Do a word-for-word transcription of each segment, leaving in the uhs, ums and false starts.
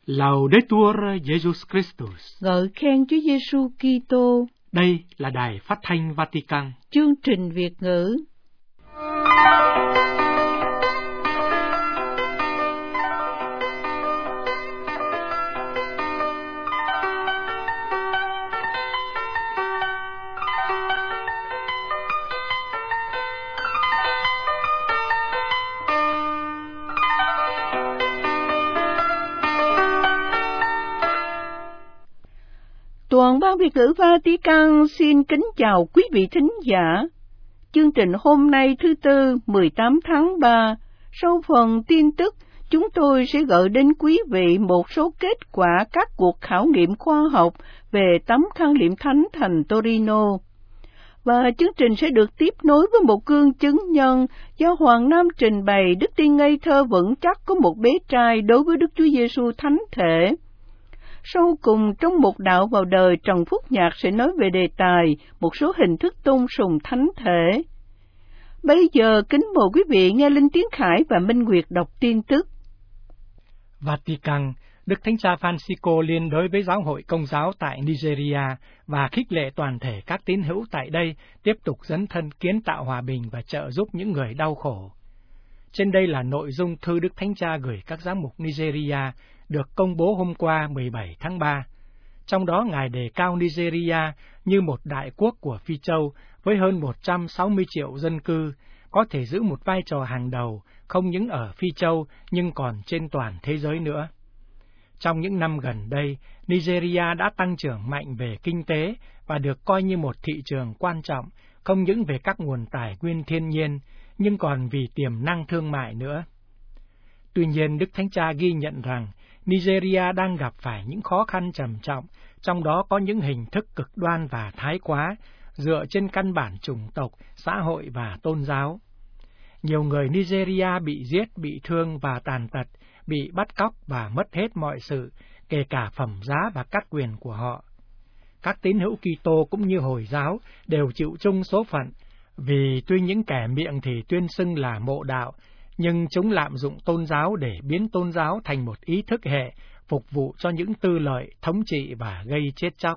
Laudetur Jesus Christus. Ngợi khen Chúa Giêsu Kitô. Đây là Đài Phát thanh Vatican. Chương trình Việt ngữ. Toàn ban Việt ngữ Vatican xin kính chào quý vị thính giả. Chương trình hôm nay thứ Tư mười tám tháng ba, sau phần tin tức, chúng tôi sẽ gửi đến quý vị một số kết quả các cuộc khảo nghiệm khoa học về tấm khăn liệm thánh thành Torino. Và chương trình sẽ được tiếp nối với một gương chứng nhân do Hoàng Nam trình bày đức tin ngây thơ vững chắc của một bé trai đối với Đức Chúa Giêsu Thánh Thể. Sau cùng, trong một đạo vào đời, Trần Phúc Nhạc sẽ nói về đề tài một số hình thức tôn sùng thánh thể. Bây giờ, kính mời quý vị nghe Linh Tiến Khải và Minh Nguyệt đọc tin tức. Vatican, Đức Thánh Cha Francisco liên đối với Giáo hội Công giáo tại Nigeria và khích lệ toàn thể các tín hữu tại đây tiếp tục dấn thân kiến tạo hòa bình và trợ giúp những người đau khổ. Trên đây là nội dung thư Đức Thánh Cha gửi các giám mục Nigeria được công bố hôm qua mười bảy tháng ba. Trong đó, Ngài đề cao Nigeria như một đại quốc của Phi Châu với hơn một trăm sáu mươi triệu dân cư, có thể giữ một vai trò hàng đầu, không những ở Phi Châu nhưng còn trên toàn thế giới nữa. Trong những năm gần đây, Nigeria đã tăng trưởng mạnh về kinh tế và được coi như một thị trường quan trọng, không những về các nguồn tài nguyên thiên nhiên, nhưng còn vì tiềm năng thương mại nữa. Tuy nhiên, Đức Thánh Cha ghi nhận rằng Nigeria đang gặp phải những khó khăn trầm trọng, trong đó có những hình thức cực đoan và thái quá, dựa trên căn bản chủng tộc, xã hội và tôn giáo. Nhiều người Nigeria bị giết, bị thương và tàn tật, bị bắt cóc và mất hết mọi sự, kể cả phẩm giá và các quyền của họ. Các tín hữu Kitô cũng như Hồi giáo đều chịu chung số phận, vì tuy những kẻ miệng thì tuyên xưng là mộ đạo, nhưng chúng lạm dụng tôn giáo để biến tôn giáo thành một ý thức hệ, phục vụ cho những tư lợi, thống trị và gây chết chóc.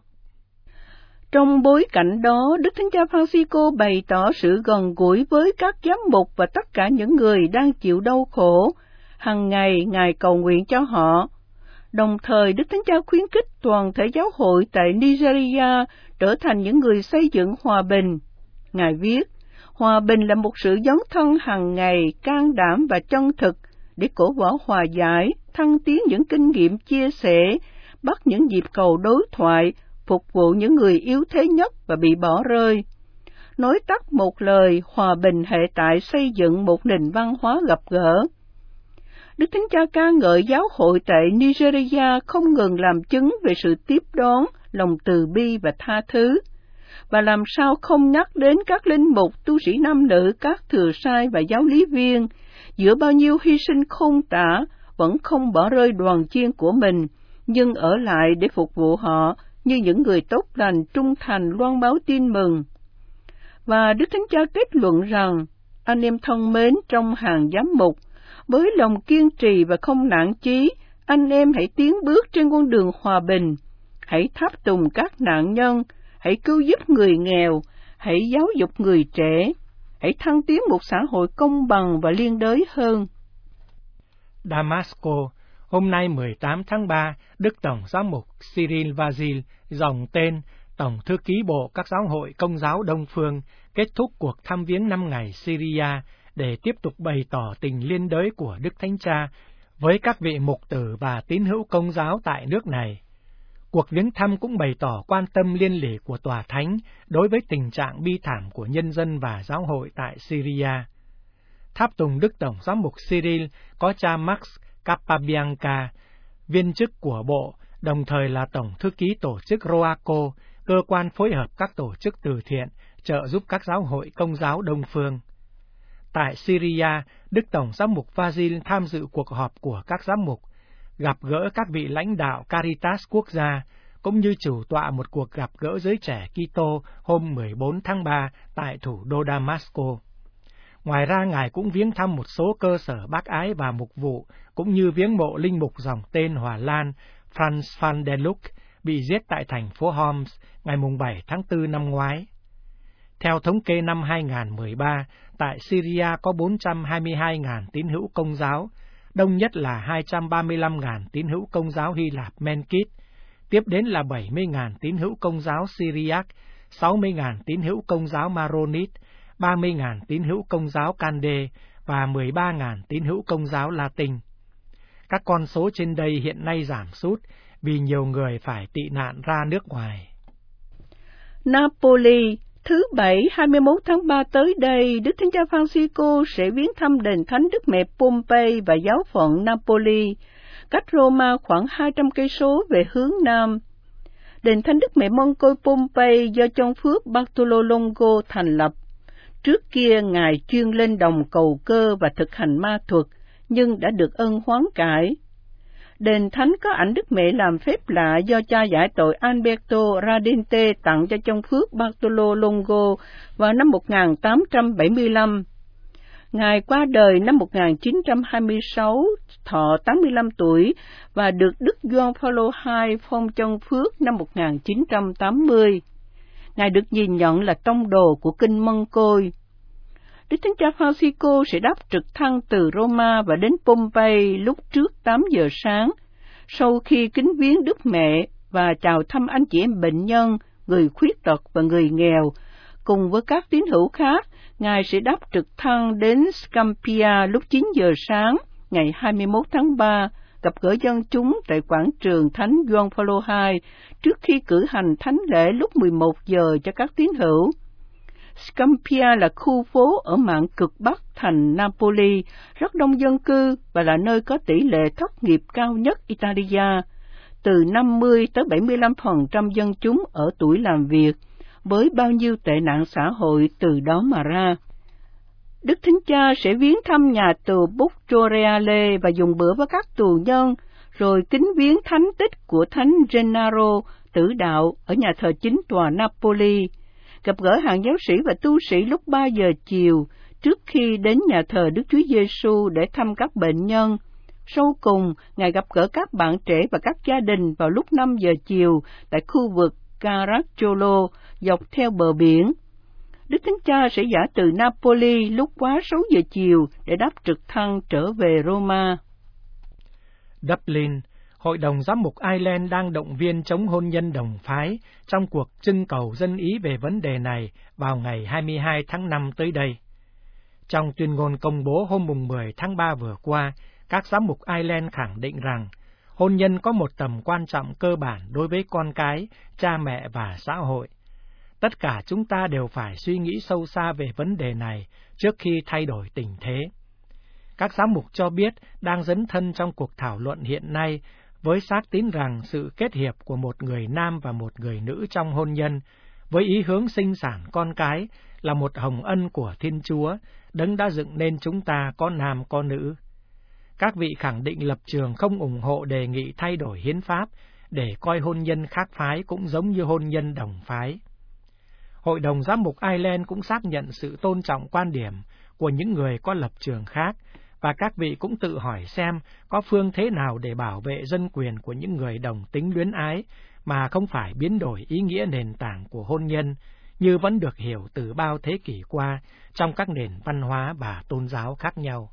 Trong bối cảnh đó, Đức Thánh Cha Francisco bày tỏ sự gần gũi với các giám mục và tất cả những người đang chịu đau khổ. Hằng ngày, Ngài cầu nguyện cho họ. Đồng thời, Đức Thánh Cha khuyến khích toàn thể giáo hội tại Nigeria trở thành những người xây dựng hòa bình. Ngài viết, hòa bình là một sự dấn thân hàng ngày, can đảm và chân thực để cổ võ hòa giải, thăng tiến những kinh nghiệm chia sẻ, bắt những dịp cầu đối thoại, phục vụ những người yếu thế nhất và bị bỏ rơi. Nói tắt một lời, hòa bình hệ tại xây dựng một nền văn hóa gặp gỡ. Đức Thánh Cha ca ngợi giáo hội tại Nigeria không ngừng làm chứng về sự tiếp đón, lòng từ bi và tha thứ. Và làm sao không nhắc đến các linh mục, tu sĩ nam nữ, các thừa sai và giáo lý viên, giữa bao nhiêu hy sinh khôn tả, vẫn không bỏ rơi đoàn chiên của mình, nhưng ở lại để phục vụ họ như những người tốt lành trung thành loan báo tin mừng. Và Đức Thánh Cha kết luận rằng, anh em thân mến trong hàng giám mục, với lòng kiên trì và không nản chí, anh em hãy tiến bước trên con đường hòa bình, hãy tháp tùng các nạn nhân, hãy cứu giúp người nghèo, hãy giáo dục người trẻ, hãy thăng tiến một xã hội công bằng và liên đới hơn. Damasco, hôm nay mười tám tháng ba, Đức Tổng Giám mục Cyril Vazil, dòng tên Tổng Thư ký Bộ các Giáo hội Công giáo Đông Phương, kết thúc cuộc thăm viếng năm ngày Syria để tiếp tục bày tỏ tình liên đới của Đức Thánh Cha với các vị mục tử và tín hữu Công giáo tại nước này. Cuộc viếng thăm cũng bày tỏ quan tâm liên lỉ của Tòa Thánh đối với tình trạng bi thảm của nhân dân và giáo hội tại Syria. Tháp tùng Đức Tổng Giám mục Cyril có cha Max Capabianca, viên chức của Bộ, đồng thời là Tổng Thư ký Tổ chức Roaco, cơ quan phối hợp các tổ chức từ thiện, trợ giúp các giáo hội Công giáo Đông Phương. Tại Syria, Đức Tổng Giám mục Vazil tham dự cuộc họp của các giám mục, gặp gỡ các vị lãnh đạo Caritas quốc gia, cũng như chủ tọa một cuộc gặp gỡ giới trẻ Kitô hôm mười bốn tháng ba tại thủ đô Damasco. Ngoài ra, Ngài cũng viếng thăm một số cơ sở bác ái và mục vụ, cũng như viếng mộ linh mục dòng tên Hòa Lan Franz van der Luk bị giết tại thành phố Homs ngày bảy tháng tư năm ngoái. Theo thống kê năm hai nghìn không trăm mười ba, tại Syria có bốn trăm hai mươi hai nghìn tín hữu Công giáo, đông nhất là hai trăm ba mươi lăm nghìn tín hữu Công giáo Hy Lạp Menkit, tiếp đến là bảy mươi nghìn tín hữu Công giáo Syriac, sáu mươi nghìn tín hữu Công giáo Maronit, ba mươi nghìn tín hữu Công giáo Kande và mười ba nghìn tín hữu Công giáo Latin. Các con số trên đây hiện nay giảm sút vì nhiều người phải tị nạn ra nước ngoài. Napoli, thứ Bảy hai mươi mốt tháng ba tới đây, Đức Thánh Cha Francisco sẽ viếng thăm đền thánh Đức Mẹ Pompei và giáo phận Napoli, cách Roma khoảng hai trăm cây số về hướng nam. Đền thánh Đức Mẹ Mông Côi Pompei do Chân Phước Bartolo Longo thành lập. Trước kia Ngài chuyên lên đồng cầu cơ và thực hành ma thuật, nhưng đã được ân hoán cải. Đền thánh có ảnh Đức Mẹ làm phép lạ do cha giải tội Alberto Radente tặng cho Chân Phước Bartolo Longo vào năm một nghìn tám trăm bảy mươi lăm. Ngài qua đời năm một nghìn chín trăm hai mươi sáu, thọ tám mươi lăm tuổi, và được Đức Gioan Phaolô hai phong Chân Phước năm một nghìn chín trăm tám mươi. Ngài được nhìn nhận là tông đồ của Kinh Mân Côi. Đức Thánh Cha Francisco sẽ đáp trực thăng từ Roma và đến Pompei lúc trước tám giờ sáng. Sau khi kính viếng Đức Mẹ và chào thăm anh chị em bệnh nhân, người khuyết tật và người nghèo, cùng với các tín hữu khác, Ngài sẽ đáp trực thăng đến Scampia lúc chín giờ sáng, ngày hai mươi mốt tháng ba, gặp gỡ dân chúng tại quảng trường Thánh Gioan Phaolô hai, trước khi cử hành thánh lễ lúc mười một giờ cho các tín hữu. Scampia là khu phố ở mạn cực bắc thành Napoli, rất đông dân cư và là nơi có tỷ lệ thất nghiệp cao nhất Italia, từ năm mươi tới bảy mươi lăm phần trăm dân chúng ở tuổi làm việc, với bao nhiêu tệ nạn xã hội từ đó mà ra. Đức Thánh Cha sẽ viếng thăm nhà tù Bucciore và dùng bữa với các tù nhân, rồi kính viếng thánh tích của Thánh Gennaro tử đạo ở nhà thờ chính tòa Napoli, gặp gỡ hàng giáo sĩ và tu sĩ lúc ba giờ chiều, trước khi đến nhà thờ Đức Chúa Giêsu để thăm các bệnh nhân. Sau cùng, Ngài gặp gỡ các bạn trẻ và các gia đình vào lúc năm giờ chiều tại khu vực Caracciolo, dọc theo bờ biển. Đức Thánh Cha sẽ dã từ Napoli lúc quá sáu giờ chiều để đáp trực thăng trở về Roma. Dublin, Hội đồng Giám mục Ireland đang động viên chống hôn nhân đồng phái trong cuộc trưng cầu dân ý về vấn đề này vào ngày hai mươi hai tháng năm tới đây. Trong tuyên ngôn công bố hôm mười tháng ba vừa qua, các giám mục Ireland khẳng định rằng hôn nhân có một tầm quan trọng cơ bản đối với con cái, cha mẹ và xã hội. Tất cả chúng ta đều phải suy nghĩ sâu xa về vấn đề này trước khi thay đổi tình thế. Các giám mục cho biết đang dấn thân trong cuộc thảo luận hiện nay với xác tín rằng sự kết hiệp của một người nam và một người nữ trong hôn nhân, với ý hướng sinh sản con cái, là một hồng ân của Thiên Chúa, Đấng đã dựng nên chúng ta có nam có nữ. Các vị khẳng định lập trường không ủng hộ đề nghị thay đổi hiến pháp để coi hôn nhân khác phái cũng giống như hôn nhân đồng phái. Hội đồng Giám mục Ireland cũng xác nhận sự tôn trọng quan điểm của những người có lập trường khác, và các vị cũng tự hỏi xem có phương thế nào để bảo vệ dân quyền của những người đồng tính luyến ái mà không phải biến đổi ý nghĩa nền tảng của hôn nhân, như vẫn được hiểu từ bao thế kỷ qua trong các nền văn hóa và tôn giáo khác nhau.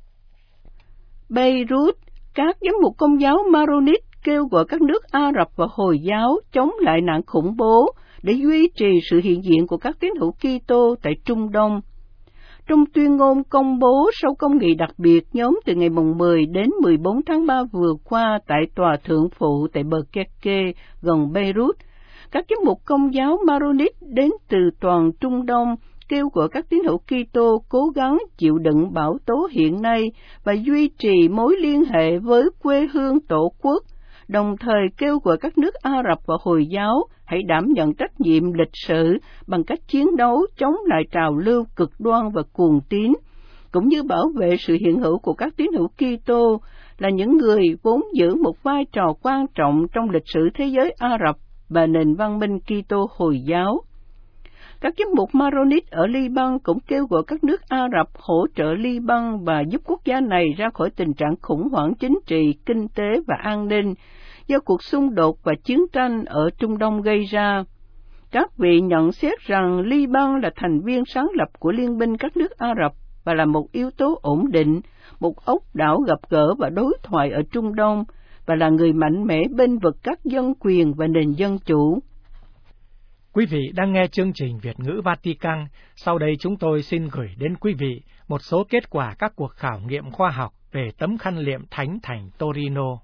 Beirut, các giám mục Công giáo Maronit kêu gọi các nước Ả Rập và Hồi giáo chống lại nạn khủng bố để duy trì sự hiện diện của các tín hữu Kitô tại Trung Đông. Trong tuyên ngôn công bố sau công nghị đặc biệt nhóm từ ngày mười đến mười bốn tháng ba vừa qua tại tòa thượng phụ tại bờ Keke gần Beirut, các giám mục Công giáo Maronit đến từ toàn Trung Đông kêu gọi các tín hữu Kitô cố gắng chịu đựng bão tố hiện nay và duy trì mối liên hệ với quê hương tổ quốc, đồng thời kêu gọi các nước Ả Rập và Hồi giáo hãy đảm nhận trách nhiệm lịch sử bằng cách chiến đấu chống lại trào lưu cực đoan và cuồng tín, cũng như bảo vệ sự hiện hữu của các tín hữu Kitô là những người vốn giữ một vai trò quan trọng trong lịch sử thế giới Ả Rập và nền văn minh Kitô Hồi giáo. Các giám mục Maronite ở Liban cũng kêu gọi các nước Ả Rập hỗ trợ Liban và giúp quốc gia này ra khỏi tình trạng khủng hoảng chính trị, kinh tế và an ninh do cuộc xung đột và chiến tranh ở Trung Đông gây ra. Các vị nhận xét rằng Liban là thành viên sáng lập của Liên minh các nước Ả Rập và là một yếu tố ổn định, một ốc đảo gặp gỡ và đối thoại ở Trung Đông, và là người mạnh mẽ bênh vực các dân quyền và nền dân chủ. Quý vị đang nghe chương trình Việt ngữ Vatican. Sau đây chúng tôi xin gửi đến quý vị một số kết quả các cuộc khảo nghiệm khoa học về tấm khăn liệm thánh thành Torino.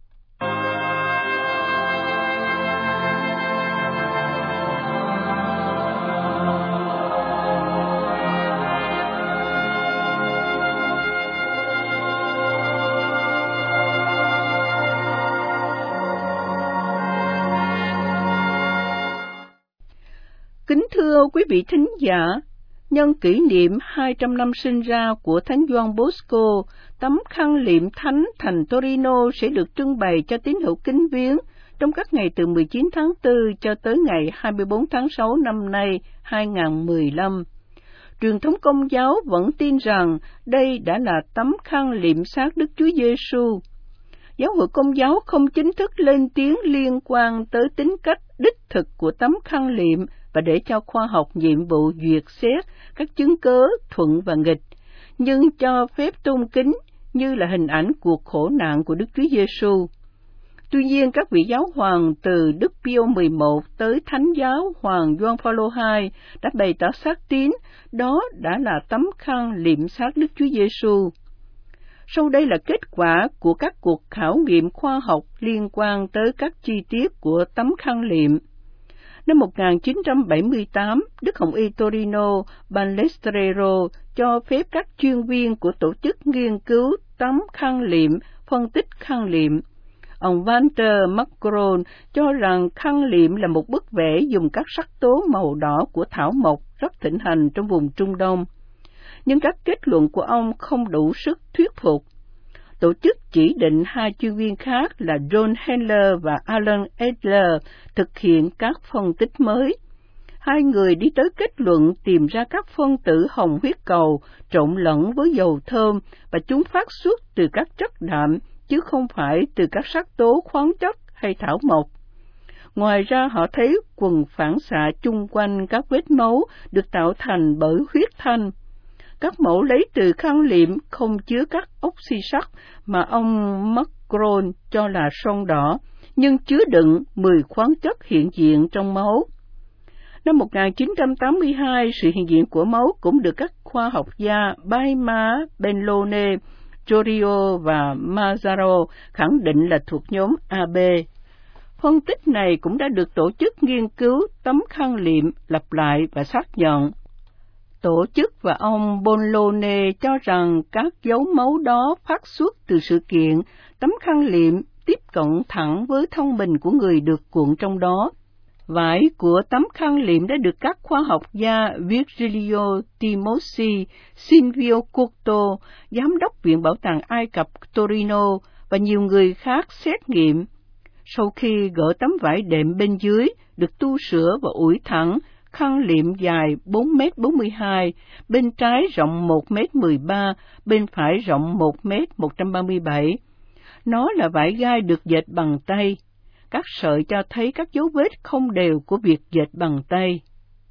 Kính thưa quý vị thính giả, nhân kỷ niệm hai trăm năm sinh ra của Thánh Gioan Bosco, tấm khăn liệm thánh thành Torino sẽ được trưng bày cho tín hữu kính viếng trong các ngày từ mười chín tháng tư cho tới ngày hai mươi bốn tháng sáu năm nay hai nghìn không trăm mười lăm. Truyền thống Công giáo vẫn tin rằng đây đã là tấm khăn liệm xác Đức Chúa Giêsu. Giáo hội Công giáo không chính thức lên tiếng liên quan tới tính cách đích thực của tấm khăn liệm và để cho khoa học nhiệm vụ duyệt xét các chứng cớ thuận và nghịch, nhưng cho phép tôn kính như là hình ảnh cuộc khổ nạn của Đức Chúa Giêsu. Tuy nhiên, các vị giáo hoàng từ Đức Pio mười một tới Thánh giáo Hoàng Gioan Phaolô hai đã bày tỏ xác tín đó đã là tấm khăn liệm xác Đức Chúa Giêsu. Sau đây là kết quả của các cuộc khảo nghiệm khoa học liên quan tới các chi tiết của tấm khăn liệm. Năm một nghìn chín trăm bảy mươi tám, Đức Hồng Y Torino Balestrero cho phép các chuyên viên của tổ chức nghiên cứu tấm khăn liệm phân tích khăn liệm. Ông Walter Macron cho rằng khăn liệm là một bức vẽ dùng các sắc tố màu đỏ của thảo mộc rất thịnh hành trong vùng Trung Đông. Nhưng các kết luận của ông không đủ sức thuyết phục. Tổ chức chỉ định hai chuyên viên khác là John Handler và Alan Adler thực hiện các phân tích mới. Hai người đi tới kết luận tìm ra các phân tử hồng huyết cầu trộn lẫn với dầu thơm và chúng phát xuất từ các chất đạm, chứ không phải từ các sắc tố khoáng chất hay thảo mộc. Ngoài ra họ thấy quầng phản xạ chung quanh các vết máu được tạo thành bởi huyết thanh. Các mẫu lấy từ khăn liệm không chứa các oxy sắt mà ông Macron cho là son đỏ, nhưng chứa đựng mười khoáng chất hiện diện trong máu. Năm một nghìn chín trăm tám mươi hai, sự hiện diện của máu cũng được các khoa học gia Baima, Benlone, Jorio và Mazzaro khẳng định là thuộc nhóm a bê. Phân tích này cũng đã được tổ chức nghiên cứu tấm khăn liệm lặp lại và xác nhận. Tổ chức và ông Bonlone cho rằng các dấu máu đó phát xuất từ sự kiện tấm khăn liệm tiếp cận thẳng với thân mình của người được cuộn trong đó. Vải của tấm khăn liệm đã được các khoa học gia Virgilio Timossi, Silvio Curto, giám đốc Viện Bảo tàng Ai Cập Torino và nhiều người khác xét nghiệm. Sau khi gỡ tấm vải đệm bên dưới, được tu sửa và ủi thẳng, khăn liệm dài bốn mét bốn mươi hai, bên trái rộng một mét mười ba, bên phải rộng một mét một trăm ba mươi bảy. Nó là vải gai được dệt bằng tay. Các sợi cho thấy các dấu vết không đều của việc dệt bằng tay.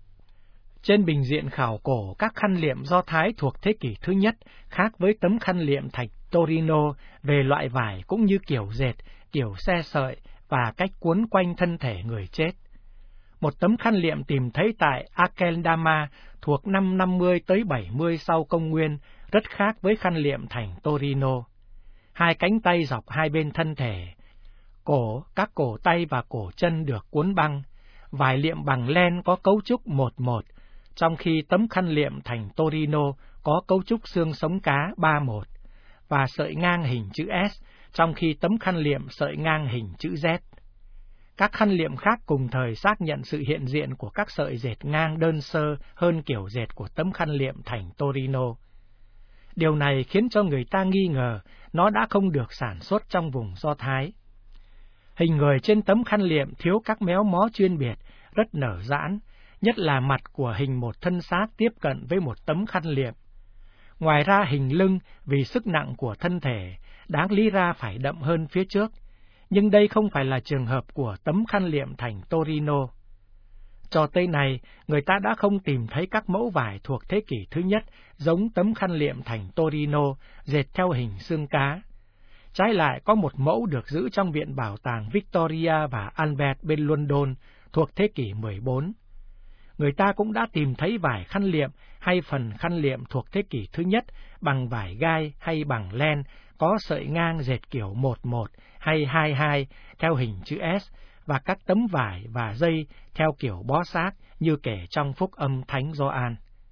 Trên bình diện khảo cổ, các khăn liệm Do Thái thuộc thế kỷ thứ nhất khác với tấm khăn liệm thạch Torino về loại vải cũng như kiểu dệt, kiểu xe sợi và cách cuốn quanh thân thể người chết. Một tấm khăn liệm tìm thấy tại Akeldama thuộc năm năm mươi tới bảy mươi sau công nguyên, rất khác với khăn liệm thành Torino. Hai cánh tay dọc hai bên thân thể, cổ, các cổ tay và cổ chân được cuốn băng, vải liệm bằng len có cấu trúc một một, trong khi tấm khăn liệm thành Torino có cấu trúc xương sống cá ba một, và sợi ngang hình chữ S, trong khi tấm khăn liệm sợi ngang hình chữ Z. Các khăn liệm khác cùng thời xác nhận sự hiện diện của các sợi dệt ngang đơn sơ hơn kiểu dệt của tấm khăn liệm thành Torino. Điều này khiến cho người ta nghi ngờ nó đã không được sản xuất trong vùng Do Thái. Hình người trên tấm khăn liệm thiếu các méo mó chuyên biệt, rất nở giãn, nhất là mặt của hình một thân xác tiếp cận với một tấm khăn liệm. Ngoài ra hình lưng vì sức nặng của thân thể, đáng lý ra phải đậm hơn phía trước, nhưng đây không phải là trường hợp của tấm khăn liệm thành Torino. Cho tới nay, người ta đã không tìm thấy các mẫu vải thuộc thế kỷ thứ nhất giống tấm khăn liệm thành Torino dệt theo hình xương cá. Trái lại, có một mẫu được giữ trong Viện Bảo tàng Victoria và Albert bên London thuộc thế kỷ mười bốn. Người ta cũng đã tìm thấy vải khăn liệm hay phần khăn liệm thuộc thế kỷ thứ nhất bằng vải gai hay bằng len, có sợi ngang dệt kiểu một một hay hai hai theo hình chữ S, và các tấm vải và dây theo kiểu bó sát như kể trong Phúc âm Thánh Gioan.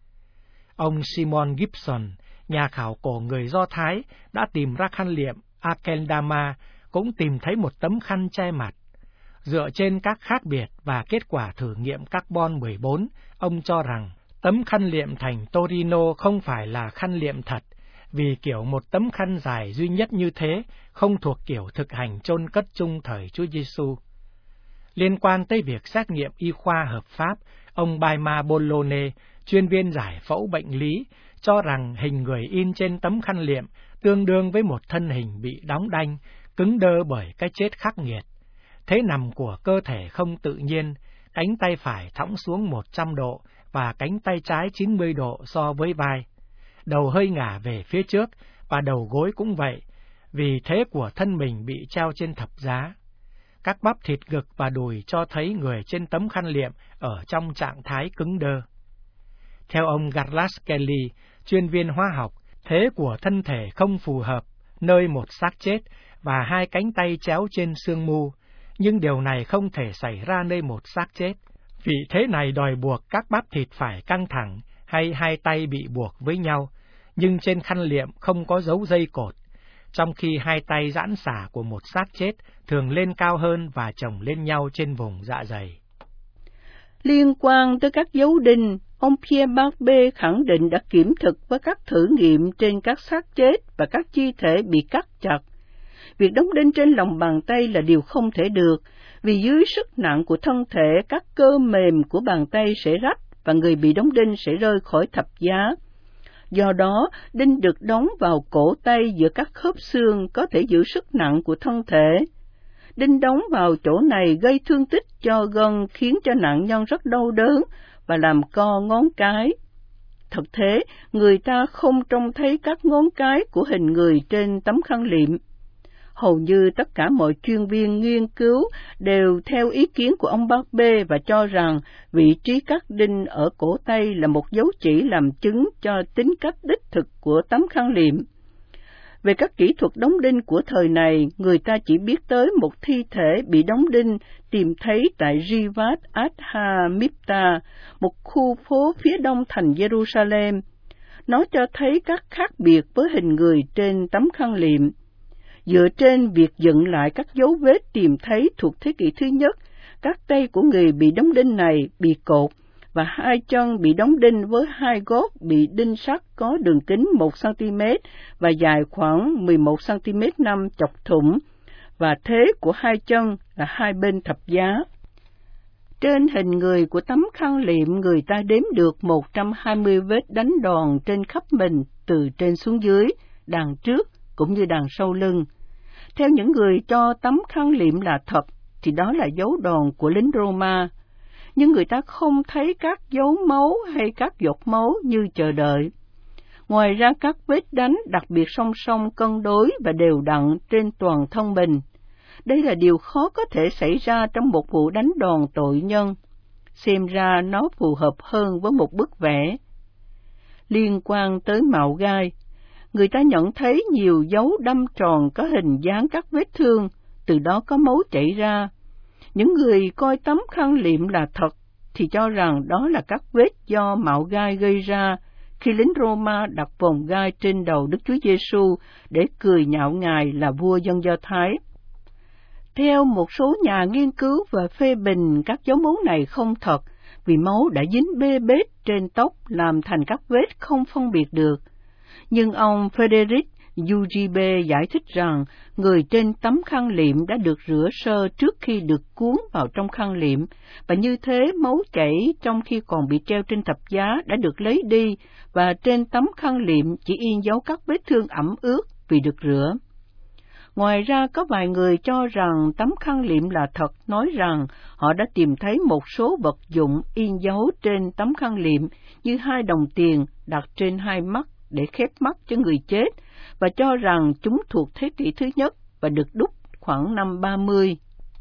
Ông Simon Gibson, nhà khảo cổ người Do Thái, đã tìm ra khăn liệm Akeldama, cũng tìm thấy một tấm khăn che mặt. Dựa trên các khác biệt và kết quả thử nghiệm carbon mười bốn, ông cho rằng tấm khăn liệm thành Torino không phải là khăn liệm thật, vì kiểu một tấm khăn dài duy nhất như thế không thuộc kiểu thực hành chôn cất chung thời Chúa Giêsu. Liên quan tới việc xét nghiệm y khoa hợp pháp, ông Baima Bolone, chuyên viên giải phẫu bệnh lý, cho rằng hình người in trên tấm khăn liệm tương đương với một thân hình bị đóng đanh, cứng đơ bởi cái chết khắc nghiệt. Thế nằm của cơ thể không tự nhiên, cánh tay phải thõng xuống một trăm độ và cánh tay trái chín mươi độ so với vai. Đầu hơi ngả về phía trước và đầu gối cũng vậy, vì thế của thân mình bị treo trên thập giá. Các bắp thịt ngực và đùi cho thấy người trên tấm khăn liệm ở trong trạng thái cứng đơ. Theo ông Douglas Kelly, chuyên viên hóa học, thế của thân thể không phù hợp nơi một xác chết và hai cánh tay chéo trên xương mu, nhưng điều này không thể xảy ra nơi một xác chết. Vị thế này đòi buộc các bắp thịt phải căng thẳng hay hai tay bị buộc với nhau, nhưng trên khăn liệm không có dấu dây cột, trong khi hai tay giãn xả của một xác chết thường lên cao hơn và chồng lên nhau trên vùng dạ dày. Liên quan tới các dấu đinh, ông Pierre Barbe khẳng định đã kiểm thực với các thử nghiệm trên các xác chết và các chi thể bị cắt chặt. Việc đóng đinh trên lòng bàn tay là điều không thể được, vì dưới sức nặng của thân thể, các cơ mềm của bàn tay sẽ rách và người bị đóng đinh sẽ rơi khỏi thập giá. Do đó, đinh được đóng vào cổ tay giữa các khớp xương có thể giữ sức nặng của thân thể. Đinh đóng vào chỗ này gây thương tích cho gân, khiến cho nạn nhân rất đau đớn và làm co ngón cái. Thực thế, người ta không trông thấy các ngón cái của hình người trên tấm khăn liệm. Hầu như tất cả mọi chuyên viên nghiên cứu đều theo ý kiến của ông Barbe và cho rằng vị trí cắt đinh ở cổ tay là một dấu chỉ làm chứng cho tính cách đích thực của tấm khăn liệm. Về các kỹ thuật đóng đinh của thời này, người ta chỉ biết tới một thi thể bị đóng đinh tìm thấy tại Rivat Adha-Mipta, một khu phố phía đông thành Jerusalem. Nó cho thấy các khác biệt với hình người trên tấm khăn liệm. Dựa trên việc dựng lại các dấu vết tìm thấy thuộc thế kỷ thứ nhất, các tay của người bị đóng đinh này bị cột và hai chân bị đóng đinh với hai gót bị đinh sắt có đường kính một xăng ti mét và dài khoảng mười một xăng ti mét năm chọc thủng, và thế của hai chân là hai bên thập giá. Trên hình người của tấm khăn liệm, người ta đếm được một trăm hai mươi vết đánh đòn trên khắp mình từ trên xuống dưới, đằng trước cũng như đằng sau lưng. Theo những người cho tấm khăn liệm là thật, thì đó là dấu đòn của lính Roma. Nhưng người ta không thấy các dấu máu hay các giọt máu như chờ đợi. Ngoài ra, các vết đánh đặc biệt song song cân đối và đều đặn trên toàn thân mình. Đây là điều khó có thể xảy ra trong một vụ đánh đòn tội nhân. Xem ra nó phù hợp hơn với một bức vẽ. Liên quan tới mạo gai, người ta nhận thấy nhiều dấu đâm tròn có hình dáng các vết thương, từ đó có máu chảy ra. Những người coi tấm khăn liệm là thật thì cho rằng đó là các vết do mạo gai gây ra khi lính Roma đặt vòng gai trên đầu Đức Chúa Giêsu để cười nhạo Ngài là vua dân Do Thái. Theo một số nhà nghiên cứu và phê bình, các dấu máu này không thật vì máu đã dính bê bết trên tóc làm thành các vết không phân biệt được. Nhưng ông Frederick u giê bê giải thích rằng người trên tấm khăn liệm đã được rửa sơ trước khi được cuốn vào trong khăn liệm, và như thế máu chảy trong khi còn bị treo trên thập giá đã được lấy đi, và trên tấm khăn liệm chỉ in dấu các vết thương ẩm ướt vì được rửa. Ngoài ra, có vài người cho rằng tấm khăn liệm là thật, nói rằng họ đã tìm thấy một số vật dụng in dấu trên tấm khăn liệm như hai đồng tiền đặt trên hai mắt để khép mắt cho người chết, và cho rằng chúng thuộc thế kỷ thứ nhất và được đúc khoảng năm ba mươi.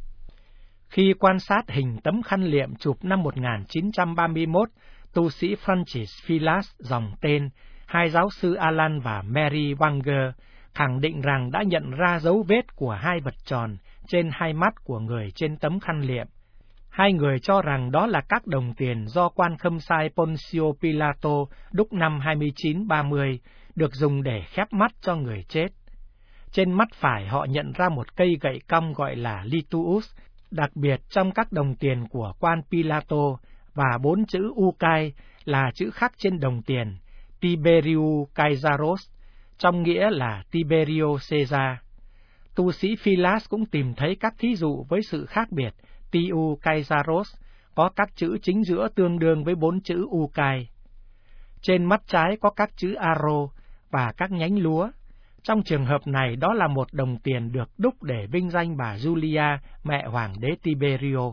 Khi quan sát hình tấm khăn liệm chụp năm một nghìn chín trăm ba mươi mốt, tu sĩ Francis Filas dòng tên, hai giáo sư Alan và Mary Wanger khẳng định rằng đã nhận ra dấu vết của hai vật tròn trên hai mắt của người trên tấm khăn liệm. Hai người cho rằng đó là các đồng tiền do quan khâm sai Poncio Pilato đúc năm hai mươi chín ba mươi, được dùng để khép mắt cho người chết. Trên mắt phải họ nhận ra một cây gậy cong gọi là lituus, đặc biệt trong các đồng tiền của quan Pilato, và bốn chữ Ucai là chữ khắc trên đồng tiền Tiberiu Caesaros, trong nghĩa là Tiberio Caesar. Tu sĩ Filas cũng tìm thấy các thí dụ với sự khác biệt Tiu Caesaros, có các chữ chính giữa tương đương với bốn chữ Ucai. Trên mắt trái có các chữ Aro và các nhánh lúa. Trong trường hợp này, đó là một đồng tiền được đúc để vinh danh bà Julia, mẹ hoàng đế Tiberio.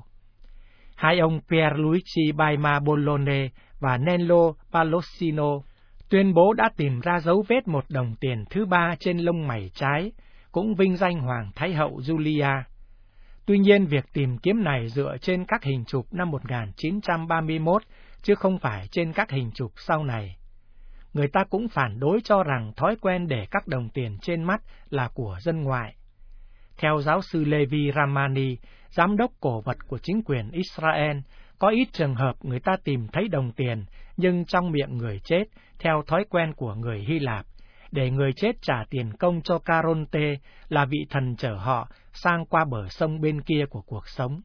Hai ông Pierluigi Baima Bologna và Nello Palosino tuyên bố đã tìm ra dấu vết một đồng tiền thứ ba trên lông mày trái, cũng vinh danh Hoàng Thái hậu Julia. Tuy nhiên, việc tìm kiếm này dựa trên các hình chụp năm một nghìn chín trăm ba mươi mốt, chứ không phải trên các hình chụp sau này. Người ta cũng phản đối cho rằng thói quen để các đồng tiền trên mắt là của dân ngoại. Theo giáo sư Levi Ramani, giám đốc cổ vật của chính quyền Israel, có ít trường hợp người ta tìm thấy đồng tiền, nhưng trong miệng người chết, theo thói quen của người Hy Lạp, để người chết trả tiền công cho Caronte là vị thần chở họ sang qua bờ sông bên kia của cuộc sống.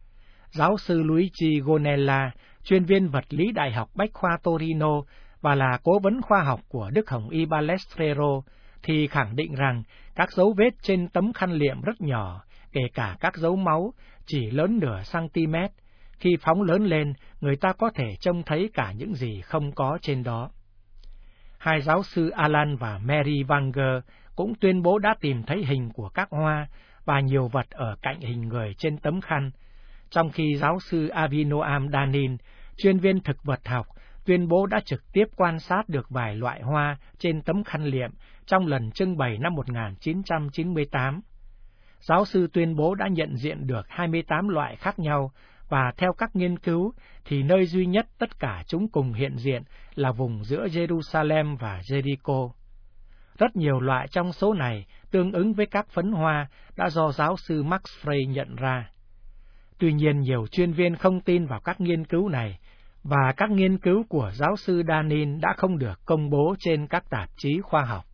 Giáo sư Luigi Gonella, chuyên viên vật lý Đại học Bách khoa Torino và là cố vấn khoa học của Đức Hồng Y Balestrero, thì khẳng định rằng các dấu vết trên tấm khăn liệm rất nhỏ, kể cả các dấu máu, chỉ lớn nửa cm. Khi phóng lớn lên, người ta có thể trông thấy cả những gì không có trên đó. Hai giáo sư Alan và Mary Wanger cũng tuyên bố đã tìm thấy hình của các hoa và nhiều vật ở cạnh hình người trên tấm khăn, trong khi giáo sư Avinoam Danin, chuyên viên thực vật học, tuyên bố đã trực tiếp quan sát được vài loại hoa trên tấm khăn liệm trong lần trưng bày năm một nghìn chín trăm chín mươi tám. Giáo sư tuyên bố đã nhận diện được hai mươi tám loại khác nhau, và theo các nghiên cứu thì nơi duy nhất tất cả chúng cùng hiện diện là vùng giữa Jerusalem và Jericho. Rất nhiều loại trong số này tương ứng với các phấn hoa đã do giáo sư Max Frey nhận ra. Tuy nhiên, nhiều chuyên viên không tin vào các nghiên cứu này, và các nghiên cứu của giáo sư Danin đã không được công bố trên các tạp chí khoa học.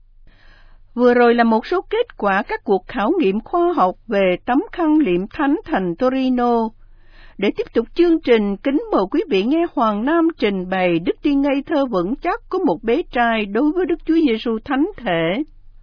Vừa rồi là một số kết quả các cuộc khảo nghiệm khoa học về tấm khăn liệm thánh thành Torino. Để tiếp tục chương trình, kính mời quý vị nghe Hoàng Nam trình bày đức tin ngây thơ vững chắc của một bé trai đối với Đức Chúa Giêsu Thánh Thể.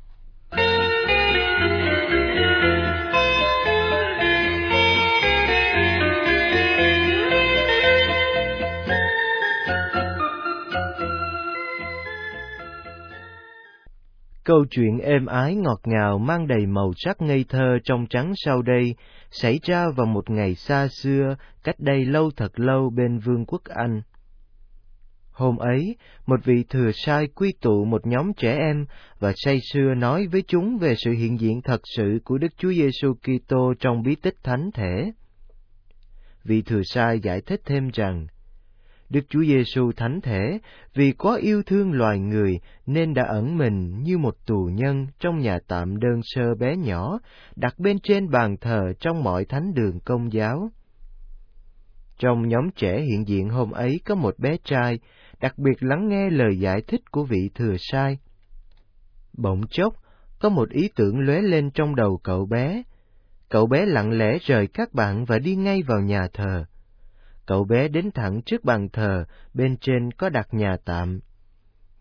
Câu chuyện êm ái ngọt ngào mang đầy màu sắc ngây thơ trong trắng sau đây xảy ra vào một ngày xa xưa, cách đây lâu thật lâu bên Vương quốc Anh. Hôm ấy, một vị thừa sai quy tụ một nhóm trẻ em và say sưa nói với chúng về sự hiện diện thật sự của Đức Chúa Giêsu Kitô trong bí tích thánh thể. Vị thừa sai giải thích thêm rằng, Đức Chúa Giêsu Thánh Thể vì có yêu thương loài người nên đã ẩn mình như một tù nhân trong nhà tạm đơn sơ bé nhỏ, đặt bên trên bàn thờ trong mọi thánh đường Công giáo. Trong nhóm trẻ hiện diện hôm ấy có một bé trai, đặc biệt lắng nghe lời giải thích của vị thừa sai. Bỗng chốc, có một ý tưởng lóe lên trong đầu cậu bé. Cậu bé lặng lẽ rời các bạn và đi ngay vào nhà thờ. Cậu bé đến thẳng trước bàn thờ, bên trên có đặt nhà tạm.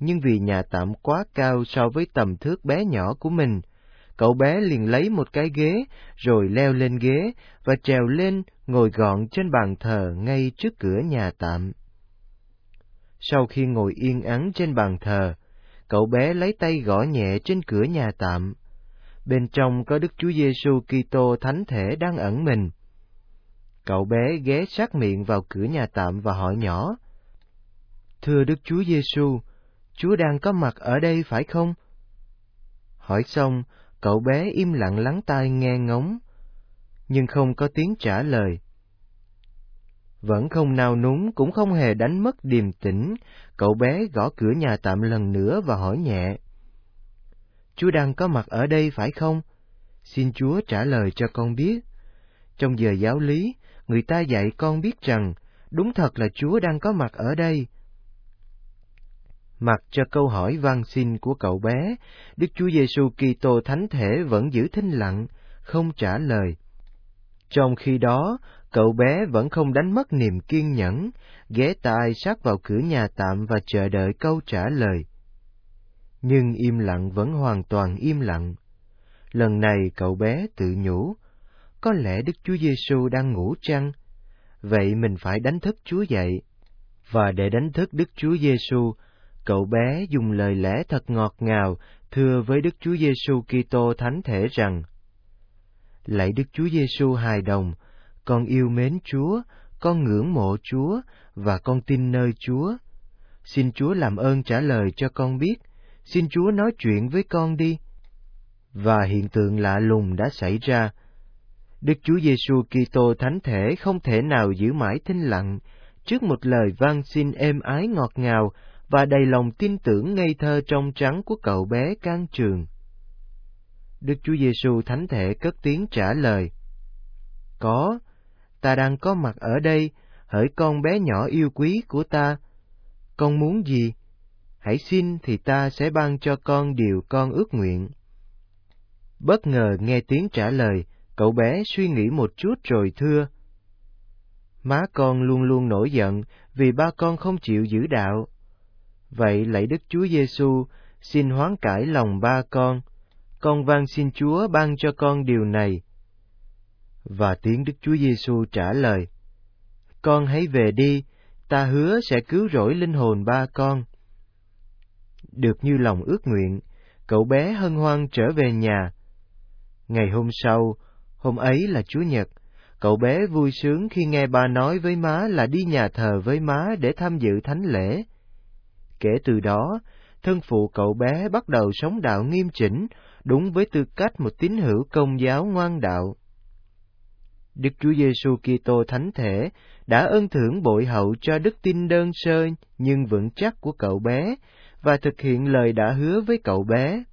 nhưng vì nhà tạm quá cao so với tầm thước bé nhỏ của mình, cậu bé liền lấy một cái ghế, rồi leo lên ghế và trèo lên ngồi gọn trên bàn thờ ngay trước cửa nhà tạm. Sau khi ngồi yên ắng trên bàn thờ, cậu bé lấy tay gõ nhẹ trên cửa nhà tạm. Bên trong có Đức Chúa Giêsu Kitô Thánh Thể đang ẩn mình. Cậu bé ghé sát miệng vào cửa nhà tạm và hỏi nhỏ: "Thưa Đức Chúa Giêsu, Chúa đang có mặt ở đây phải không?" Hỏi xong, cậu bé im lặng lắng tai nghe ngóng, nhưng không có tiếng trả lời. Vẫn không nao núng, cũng không hề đánh mất điềm tĩnh, cậu bé gõ cửa nhà tạm lần nữa và hỏi nhẹ: "Chúa đang có mặt ở đây phải không? Xin Chúa trả lời cho con biết. Trong giờ giáo lý, người ta dạy con biết rằng đúng thật là Chúa đang có mặt ở đây." Mặc cho câu hỏi van xin của cậu bé, Đức Chúa Giêsu Kitô Thánh Thể vẫn giữ thinh lặng, không trả lời. Trong khi đó, cậu bé vẫn không đánh mất niềm kiên nhẫn, ghé tai sát vào cửa nhà tạm và chờ đợi câu trả lời. Nhưng im lặng vẫn hoàn toàn im lặng. Lần này cậu bé tự nhủ: có lẽ Đức Chúa Giêsu đang ngủ chăng? Vậy mình phải đánh thức Chúa dậy. Và để đánh thức Đức Chúa Giêsu, cậu bé dùng lời lẽ thật ngọt ngào thưa với Đức Chúa Giêsu Kitô Thánh Thể rằng: "Lạy Đức Chúa Giêsu hài đồng, con yêu mến Chúa, con ngưỡng mộ Chúa và con tin nơi Chúa. Xin Chúa làm ơn trả lời cho con biết, xin Chúa nói chuyện với van đi." Và hiện tượng lạ lùng đã xảy ra. Đức Chúa Giêsu Kitô Thánh Thể không thể nào giữ mãi thinh lặng trước một lời van xin êm ái ngọt ngào và đầy lòng tin tưởng ngây thơ trong trắng của cậu bé can trường. Đức Chúa Giêsu Thánh Thể cất tiếng trả lời: "Có, ta đang có mặt ở đây, hỡi con bé nhỏ yêu quý của ta. Con muốn gì? Hãy xin thì ta sẽ ban cho con điều con ước nguyện." Bất ngờ nghe tiếng trả lời, cậu bé suy nghĩ một chút rồi thưa: "Má con luôn luôn nổi giận vì ba con không chịu giữ đạo. Vậy lạy Đức Chúa Giêsu, xin hoán cải lòng ba con. Con van xin Chúa ban cho con điều này." Và tiếng Đức Chúa Giêsu trả lời: "Con hãy về đi, ta hứa sẽ cứu rỗi linh hồn ba con." Được như lòng ước nguyện, cậu bé hân hoan trở về nhà. Ngày hôm sau, hôm ấy là Chủ nhật, cậu bé vui sướng khi nghe ba nói với má là đi nhà thờ với má để tham dự thánh lễ. Kể từ đó, thân phụ cậu bé bắt đầu sống đạo nghiêm chỉnh, đúng với tư cách một tín hữu Công giáo ngoan đạo. Đức Chúa Giêsu Kitô Thánh Thể đã ân thưởng bội hậu cho đức tin đơn sơ nhưng vững chắc của cậu bé và thực hiện lời đã hứa với cậu bé.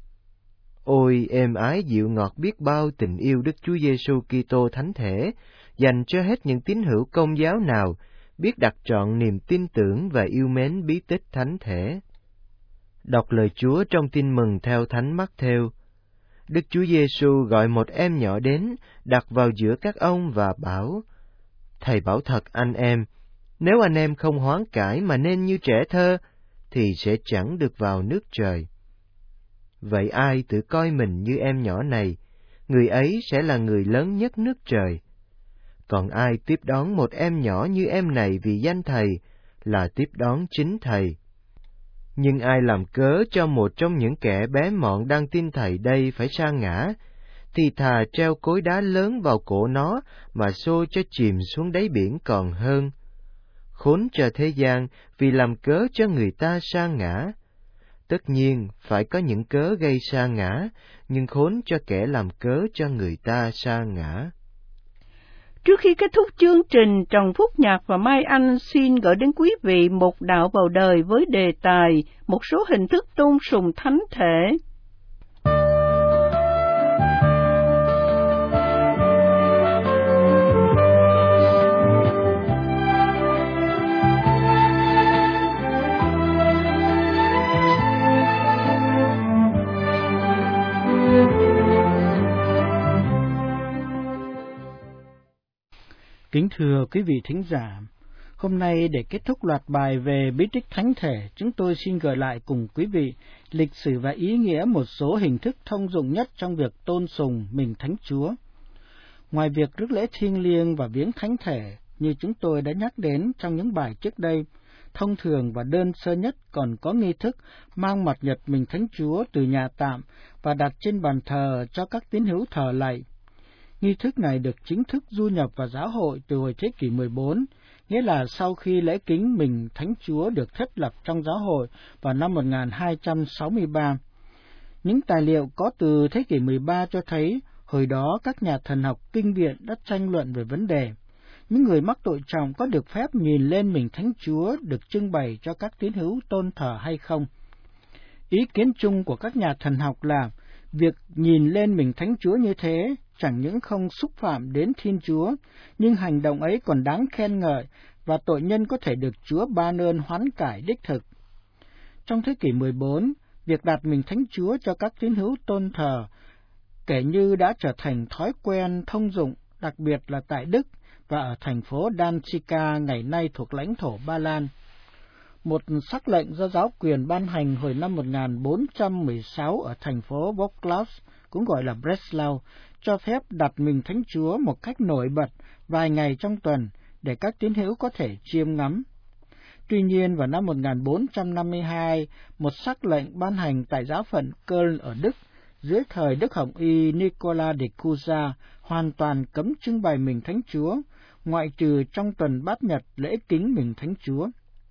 Ôi êm ái dịu ngọt biết bao tình yêu Đức Chúa Giêsu Kitô Thánh Thể dành cho hết những tín hữu Công giáo nào biết đặt trọn niềm tin tưởng và yêu mến bí tích Thánh Thể. Đọc lời Chúa trong Tin mừng theo Thánh Mác-thêu. Đức Chúa Giêsu gọi một em nhỏ đến, đặt vào giữa các ông và bảo: "Thầy bảo thật anh em, nếu anh em không hoán cải mà nên như trẻ thơ, thì sẽ chẳng được vào nước trời. Vậy ai tự coi mình như em nhỏ này, người ấy sẽ là người lớn nhất nước trời. Còn ai tiếp đón một em nhỏ như em này vì danh Thầy, là tiếp đón chính Thầy. Nhưng ai làm cớ cho một trong những kẻ bé mọn đang tin Thầy đây phải sa ngã, thì thà treo cối đá lớn vào cổ nó mà xô cho chìm xuống đáy biển còn hơn. Khốn cho thế gian vì làm cớ cho người ta sa ngã. Tất nhiên phải có những cớ gây sa ngã, nhưng khốn cho kẻ làm cớ cho người ta sa ngã." Trước khi kết thúc chương trình, Trần Phúc Nhạc và Mai Anh xin gửi đến quý vị một đạo vào đời với đề tài một số hình thức tôn sùng thánh thể. Kính thưa quý vị thính giả, Hôm nay, để kết thúc loạt bài về bí tích thánh thể, chúng tôi xin gửi lại cùng quý vị lịch sử và ý nghĩa một số hình thức thông dụng nhất trong việc tôn sùng mình Thánh Chúa. Ngoài việc rước lễ thiêng liêng và viếng thánh thể, như chúng tôi đã nhắc đến trong những bài trước đây, thông thường và đơn sơ nhất còn có nghi thức mang mặt nhật mình Thánh Chúa từ nhà tạm và đặt trên bàn thờ cho các tín hữu thờ lạy. Nghi thức này được chính thức du nhập vào giáo hội từ hồi thế kỷ mười bốn, nghĩa là sau khi lễ kính mình Thánh Chúa được thiết lập trong giáo hội vào năm một nghìn hai trăm sáu mươi ba. Những tài liệu có từ thế kỷ mười ba cho thấy hồi đó các nhà thần học kinh viện đã tranh luận về vấn đề những người mắc tội trọng có được phép nhìn lên mình Thánh Chúa được trưng bày cho các tín hữu tôn thờ hay không. Ý kiến chung của các nhà thần học là việc nhìn lên mình Thánh Chúa như thế chẳng những không xúc phạm đến Thiên Chúa, nhưng hành động ấy còn đáng khen ngợi và tội nhân có thể được Chúa ban ơn hoán cải đích thực. Trong thế kỷ mười bốn, việc đặt mình Thánh Chúa cho các tín hữu tôn thờ kể như đã trở thành thói quen thông dụng, đặc biệt là tại Đức và ở thành phố Danzica ngày nay thuộc lãnh thổ Ba Lan. Một sắc lệnh do giáo quyền ban hành hồi năm một nghìn bốn trăm mười sáu ở thành phố Wrocław, cũng gọi là Breslau, cho phép đặt mình Thánh Chúa một cách nổi bật vài ngày trong tuần để các tín hữu có thể chiêm ngắm. Tuy nhiên, vào năm một nghìn bốn trăm năm mươi hai, một sắc lệnh ban hành tại giáo phận Köln ở Đức dưới thời Đức Hồng Y Nicola de Cusa hoàn toàn cấm trưng bày mình Thánh Chúa, ngoại trừ trong tuần Bát Nhật lễ kính mình Thánh Chúa.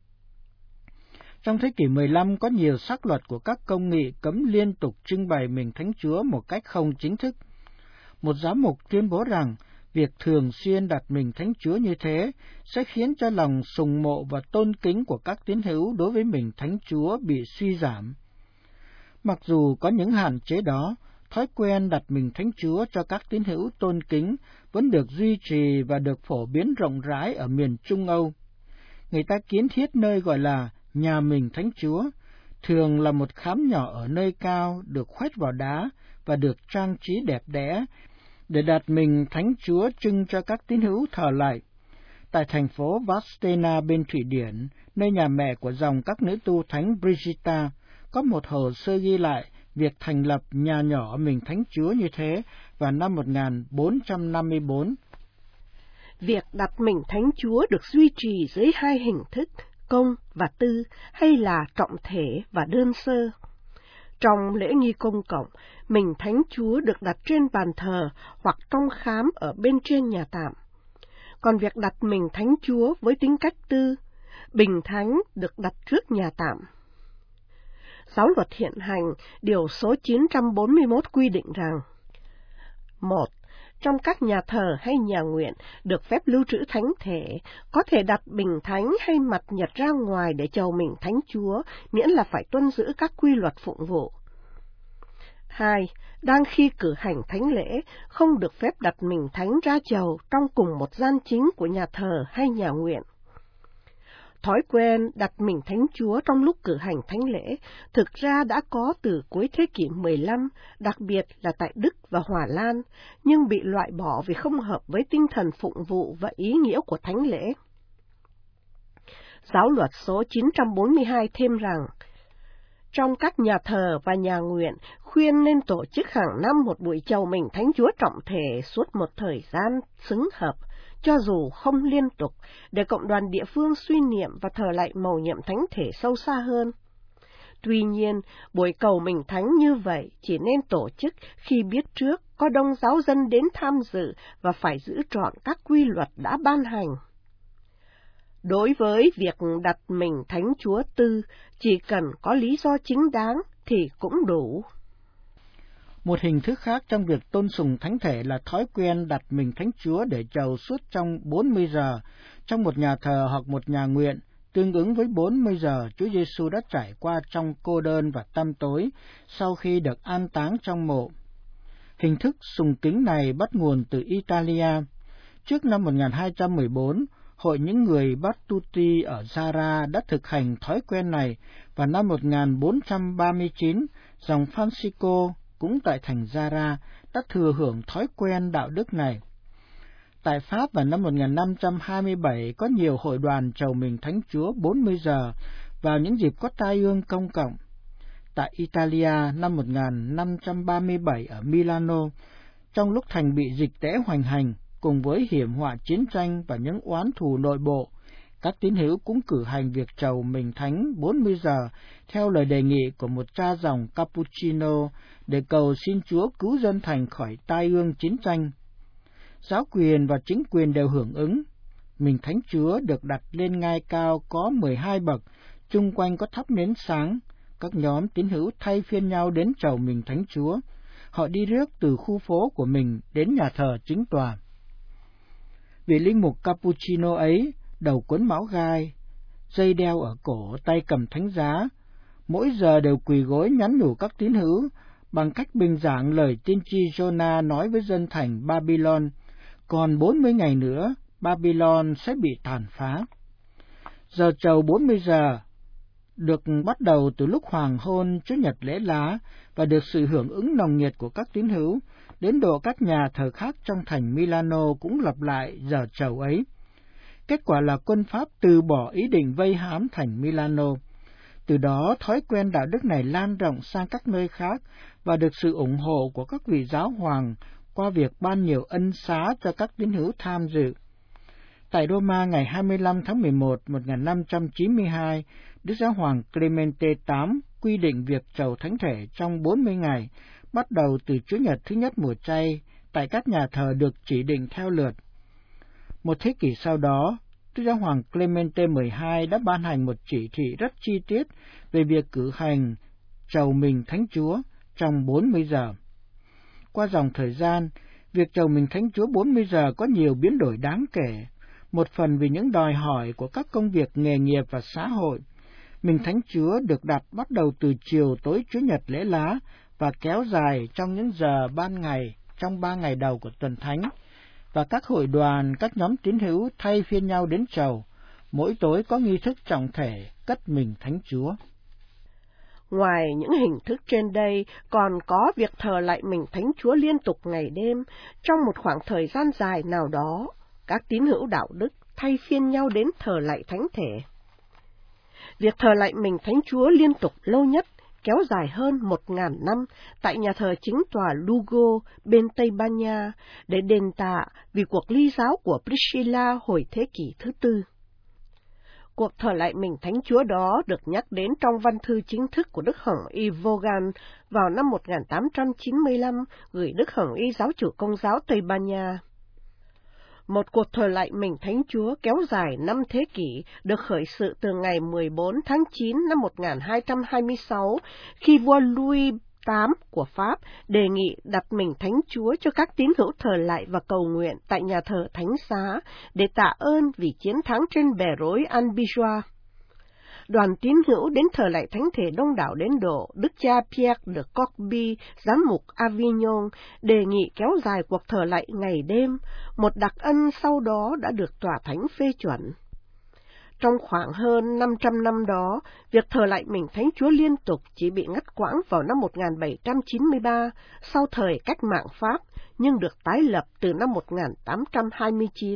Trong thế kỷ mười lăm có nhiều sắc luật của các công nghị cấm liên tục trưng bày mình Thánh Chúa một cách không chính thức. Một giám mục tuyên bố rằng việc thường xuyên đặt mình Thánh Chúa như thế sẽ khiến cho lòng sùng mộ và tôn kính của các tín hữu đối với mình Thánh Chúa bị suy giảm. Mặc dù có những hạn chế đó, thói quen đặt mình Thánh Chúa cho các tín hữu tôn kính vẫn được duy trì và được phổ biến rộng rãi ở miền Trung Âu. Người ta kiến thiết nơi gọi là nhà mình Thánh Chúa, thường là một khám nhỏ ở nơi cao được khoét vào đá và được trang trí đẹp đẽ để đặt mình Thánh Chúa trưng cho các tín hữu thờ lạy. Tại thành phố Vadstena bên Thụy Điển, nơi nhà mẹ của dòng các nữ tu Thánh Brigitta, có một hồ sơ ghi lại việc thành lập nhà nhỏ mình Thánh Chúa như thế vào năm một nghìn bốn trăm năm mươi bốn. Việc đặt mình Thánh Chúa được duy trì dưới hai hình thức, công và tư, hay là trọng thể và đơn sơ. Trong lễ nghi công cộng, mình Thánh Chúa được đặt trên bàn thờ hoặc trong khám ở bên trên nhà tạm. Còn việc đặt mình Thánh Chúa với tính cách tư, bình thánh được đặt trước nhà tạm. Giáo luật hiện hành, điều số chín trăm bốn mươi mốt quy định rằng: một. Trong các nhà thờ hay nhà nguyện được phép lưu trữ thánh thể, có thể đặt bình thánh hay mặt nhật ra ngoài để chầu mình Thánh Chúa, miễn là phải tuân giữ các quy luật phụng vụ. Hai. Đang khi cử hành thánh lễ, không được phép đặt mình thánh ra chầu trong cùng một gian chính của nhà thờ hay nhà nguyện. Thói quen đặt mình Thánh Chúa trong lúc cử hành thánh lễ thực ra đã có từ cuối thế kỷ mười lăm, đặc biệt là tại Đức và Hòa Lan, nhưng bị loại bỏ vì không hợp với tinh thần phụng vụ và ý nghĩa của thánh lễ. Giáo luật số chín trăm bốn mươi hai thêm rằng, trong các nhà thờ và nhà nguyện, khuyên nên tổ chức hàng năm một buổi chầu mình Thánh Chúa trọng thể suốt một thời gian xứng hợp, cho dù không liên tục, để cộng đoàn địa phương suy niệm và thờ lạy mầu nhiệm thánh thể sâu xa hơn. Tuy nhiên, buổi cầu mình thánh như vậy chỉ nên tổ chức khi biết trước có đông giáo dân đến tham dự và phải giữ trọn các quy luật đã ban hành. Đối với việc đặt mình Thánh Chúa tư, chỉ cần có lý do chính đáng thì cũng đủ. Một hình thức khác trong việc tôn sùng thánh thể là thói quen đặt mình Thánh Chúa để chầu suốt trong bốn mươi giờ trong một nhà thờ hoặc một nhà nguyện, tương ứng với bốn mươi giờ Chúa Giêsu đã trải qua trong cô đơn và tăm tối sau khi được an táng trong mộ. Hình thức sùng kính này bắt nguồn từ Italia. Trước năm một nghìn hai trăm mười bốn, Hội những người Battuti ở Zara đã thực hành thói quen này, và năm một nghìn bốn trăm ba mươi chín, dòng Francisco cũng tại thành Zara đã thừa hưởng thói quen đạo đức này. Tại Pháp vào năm một nghìn năm trăm hai mươi bảy có nhiều hội đoàn chầu mừng Thánh Chúa bốn mươi giờ vào những dịp có tai ương công cộng. Tại Italia năm một nghìn năm trăm ba mươi bảy ở Milano, trong lúc thành bị dịch tễ hoành hành, cùng với hiểm họa chiến tranh và những oán thù nội bộ, các tín hữu cũng cử hành việc chầu mừng Thánh bốn mươi giờ theo lời đề nghị của một cha dòng Cappuccino để cầu xin Chúa cứu dân thành khỏi tai ương chiến tranh. Giáo quyền và chính quyền đều hưởng ứng. Mừng Thánh Chúa được đặt lên ngai cao có mười hai bậc, chung quanh có thắp nến sáng. Các nhóm tín hữu thay phiên nhau đến chầu mừng Thánh Chúa. Họ đi rước từ khu phố của mình đến nhà thờ chính tòa. Vị linh mục Cappuccino ấy, đầu quấn mão gai, dây đeo ở cổ, tay cầm thánh giá, mỗi giờ đều quỳ gối nhắn nhủ các tín hữu bằng cách bình giảng lời tiên tri Jonah nói với dân thành Babylon, còn bốn mươi ngày nữa Babylon sẽ bị tàn phá. Giờ chầu bốn mươi giờ được bắt đầu từ lúc hoàng hôn Chủ nhật lễ lá và được sự hưởng ứng nồng nhiệt của các tín hữu, đến độ các nhà thờ khác trong thành Milano cũng lặp lại giờ chầu ấy. Kết quả là quân Pháp từ bỏ ý định vây hãm thành Milano. Từ đó, thói quen đạo đức này lan rộng sang các nơi khác và được sự ủng hộ của các vị giáo hoàng qua việc ban nhiều ân xá cho các tín hữu tham dự. Tại Roma ngày hai mươi lăm tháng mười một năm một nghìn năm trăm chín mươi hai, Đức Giáo hoàng Clemente đệ tám quy định việc chầu thánh thể trong bốn mươi ngày, bắt đầu từ Chủ nhật thứ nhất mùa chay, tại các nhà thờ được chỉ định theo lượt. Một thế kỷ sau đó, Đức Giáo hoàng Clemente mười hai đã ban hành một chỉ thị rất chi tiết về việc cử hành chầu mừng Thánh Chúa trong bốn mươi giờ. Qua dòng thời gian, việc chầu mừng Thánh Chúa bốn mươi giờ có nhiều biến đổi đáng kể, một phần vì những đòi hỏi của các công việc nghề nghiệp và xã hội. Mừng Thánh Chúa được đặt bắt đầu từ chiều tối Chủ nhật lễ lá và kéo dài trong những giờ ban ngày trong ba ngày đầu của tuần thánh, và các hội đoàn, các nhóm tín hữu thay phiên nhau đến chầu. Mỗi tối có nghi thức trọng thể cất mừng Thánh Chúa. Ngoài những hình thức trên đây, còn có việc thờ lạy mình Thánh Chúa liên tục ngày đêm trong một khoảng thời gian dài nào đó. Các tín hữu đạo đức thay phiên nhau đến thờ lạy Thánh thể. Việc thờ lạy mình Thánh Chúa liên tục lâu nhất, kéo dài hơn một ngàn năm tại nhà thờ chính tòa Lugo bên Tây Ban Nha để đền tạ vì cuộc ly giáo của Priscilla hồi thế kỷ thứ tư. Cuộc thờ lạy mình Thánh Chúa đó được nhắc đến trong văn thư chính thức của Đức Hồng Y Vaughan vào năm một nghìn tám trăm chín mươi lăm gửi Đức Hồng Y giáo chủ Công giáo Tây Ban Nha. Một cuộc thờ lạy mình Thánh Chúa kéo dài năm thế kỷ được khởi sự từ ngày mười bốn tháng chín năm một nghìn hai trăm hai mươi sáu, khi vua Louis đệ tám của Pháp đề nghị đặt mình Thánh Chúa cho các tín hữu thờ lạy và cầu nguyện tại nhà thờ Thánh Giá để tạ ơn vì chiến thắng trên bè rối Albigeois. Đoàn tín hữu đến thờ lạy Thánh thể đông đảo đến độ Đức cha Pierre de Corbie, giám mục Avignon, đề nghị kéo dài cuộc thờ lạy ngày đêm, một đặc ân sau đó đã được tòa thánh phê chuẩn. Trong khoảng hơn năm trăm năm đó, việc thờ lạy mình Thánh Chúa liên tục chỉ bị ngắt quãng vào năm một nghìn bảy trăm chín mươi ba, sau thời cách mạng Pháp, nhưng được tái lập từ năm một nghìn tám trăm hai mươi chín.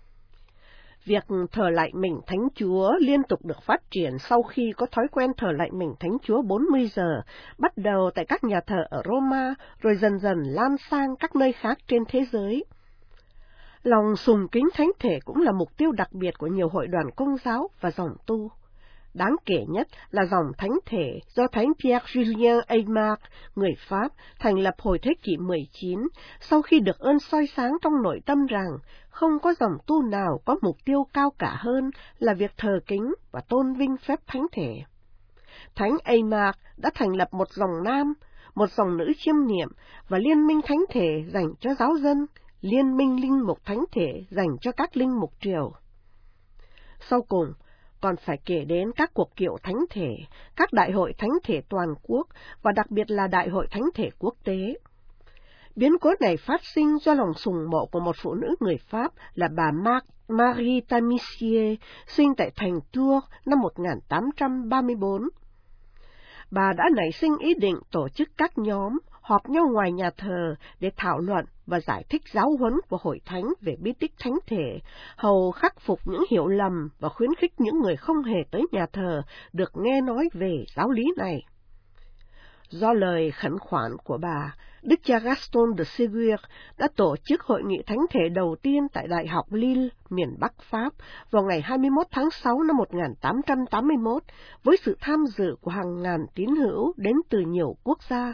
Việc thờ lạy mình Thánh Chúa liên tục được phát triển sau khi có thói quen thờ lạy mình Thánh Chúa bốn mươi giờ, bắt đầu tại các nhà thờ ở Roma, rồi dần dần lan sang các nơi khác trên thế giới. Lòng sùng kính Thánh thể cũng là mục tiêu đặc biệt của nhiều hội đoàn Công giáo và dòng tu. Đáng kể nhất là dòng Thánh thể do Thánh Pierre-Julien Aymar, người Pháp, thành lập hồi thế kỷ mười chín, sau khi được ơn soi sáng trong nội tâm rằng không có dòng tu nào có mục tiêu cao cả hơn là việc thờ kính và tôn vinh phép Thánh thể. Thánh Aymar đã thành lập một dòng nam, một dòng nữ chiêm niệm và liên minh Thánh thể dành cho giáo dân, liên minh linh mục Thánh thể dành cho các linh mục triều. Sau cùng, còn phải kể đến các cuộc kiệu Thánh thể, các đại hội Thánh thể toàn quốc và đặc biệt là đại hội Thánh thể quốc tế. Biến cố này phát sinh do lòng sùng mộ của một phụ nữ người Pháp là bà Marie Tamissier, sinh tại thành Tours năm một nghìn tám trăm ba mươi bốn. Bà đã nảy sinh ý định tổ chức các nhóm họp nhau ngoài nhà thờ để thảo luận và giải thích giáo huấn của Hội Thánh về bí tích thánh thể, hầu khắc phục những hiểu lầm và khuyến khích những người không hề tới nhà thờ được nghe nói về giáo lý này. Do lời khẩn khoản của bà, Đức cha Gaston de Ségur đã tổ chức hội nghị thánh thể đầu tiên tại Đại học Lille, miền Bắc Pháp, vào ngày hai mươi mốt tháng sáu năm một nghìn tám trăm tám mươi mốt, với sự tham dự của hàng ngàn tín hữu đến từ nhiều quốc gia.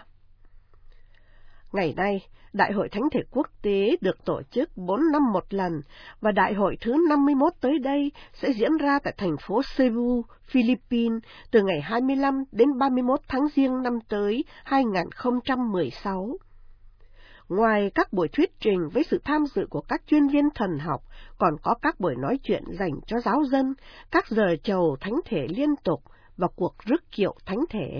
Ngày nay, Đại hội Thánh thể Quốc tế được tổ chức bốn năm một lần, và Đại hội thứ năm mươi mốt tới đây sẽ diễn ra tại thành phố Cebu, Philippines, từ ngày hai mươi lăm đến ba mươi mốt tháng Giêng năm tới hai nghìn không trăm mười sáu. Ngoài các buổi thuyết trình với sự tham dự của các chuyên viên thần học, còn có các buổi nói chuyện dành cho giáo dân, các giờ chầu thánh thể liên tục và cuộc rước kiệu thánh thể.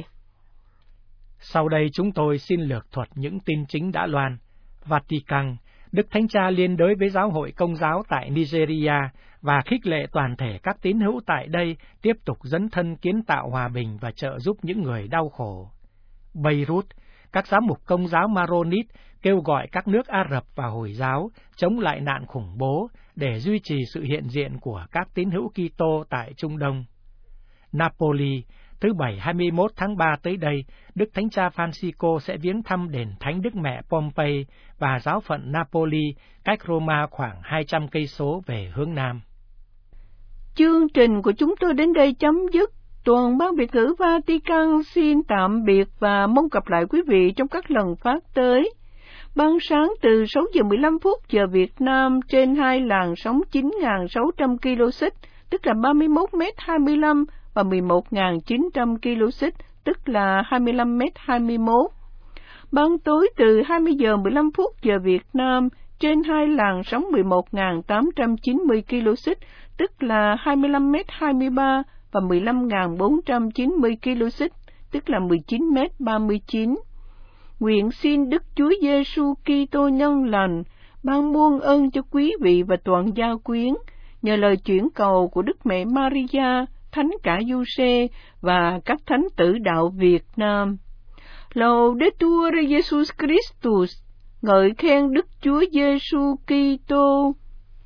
Sau đây chúng tôi xin lược thuật những tin chính đã loan. Vatican, Đức Thánh Cha liên đới với Giáo hội Công giáo tại Nigeria và khích lệ toàn thể các tín hữu tại đây tiếp tục dấn thân kiến tạo hòa bình và trợ giúp những người đau khổ. Beirut, các giám mục Công giáo Maronit kêu gọi các nước Ả Rập và Hồi giáo chống lại nạn khủng bố để duy trì sự hiện diện của các tín hữu Kitô tại Trung Đông. Napoli, thứ Bảy hai mươi mốt tháng ba tới đây, Đức Thánh Cha Francisco sẽ viếng thăm đền Thánh Đức Mẹ Pompei và giáo phận Napoli, cách Roma khoảng hai trăm cây số về hướng Nam. Chương trình của chúng tôi đến đây chấm dứt. Toàn ban Việt ngữ Vatican xin tạm biệt và mong gặp lại quý vị trong các lần phát tới. Ban sáng từ sáu giờ mười lăm phút giờ Việt Nam trên hai làn sóng chín nghìn sáu trăm ki lô xích, tức là ba mươi mốt mét hai mươi lăm, và mười một nghìn chín trăm ki lô xích, tức là hai mươi lăm mét hai mươi mốt. Ban tối từ hai mươi giờ mười lăm phút giờ Việt Nam trên hai làn sóng mười một nghìn tám trăm chín mươi ki lô xích, tức là hai mươi lăm mét hai mươi ba, và mười lăm nghìn bốn trăm chín mươi ki lô xích, tức là mười chín mét ba mươi chín. Nguyện xin Đức Chúa Giêsu Kitô nhân lành ban muôn ơn cho quý vị và toàn gia quyến, nhờ lời chuyển cầu của Đức Mẹ Maria, Thánh cả Giuse và các thánh tử đạo Việt Nam. Laudetur Jesus Christus, ngợi khen Đức Chúa Giêsu Kitô.